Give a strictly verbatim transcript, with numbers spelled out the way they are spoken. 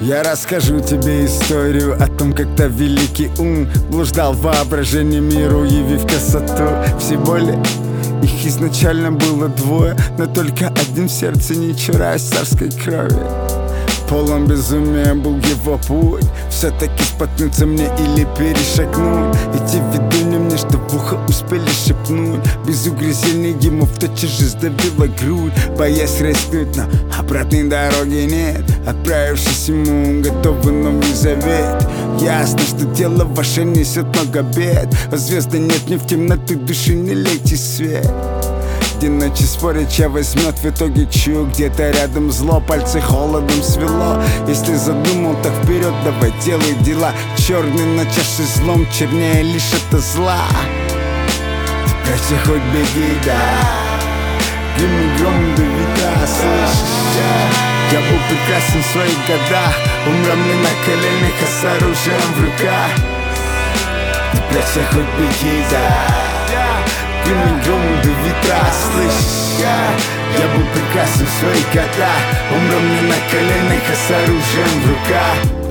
Я расскажу тебе историю о том, как то великий ум блуждал в воображении миру, явив красоту всей боли. Их изначально было двое, но только один в сердце, не чураясь царской крови. Полон безумия был его путь, все-таки споткнуться мне или перешагнуть. Эти видения мне что в ухо успели шепнуть. Без угрызений ему тотчас же сдавила грудь, боясь рискнуть, но обратной дороги нет. Отправившись ему, готовый Новый Завет. Ясно, что дело ваше несет много бед, а звезды нет, не в темноты души не лейте свет. День ночи спорят, чья возьмет, в итоге чью. Где-то рядом зло, пальцы холодом свело. Если задумал, так вперед, давай делай дела. Черный на чаше злом, чернее лишь это зла. Ты прячься, хоть беги, да. Гимн гром до века, слышишь? Я был прекрасен в своих годах, умрем не на коленях, а с оружием в руках. Ты прячься, хоть беги, да. Гимн гром до ветра, слышишь? Я был прекрасен в своих годах, умрем не на коленях, а с оружием в руках.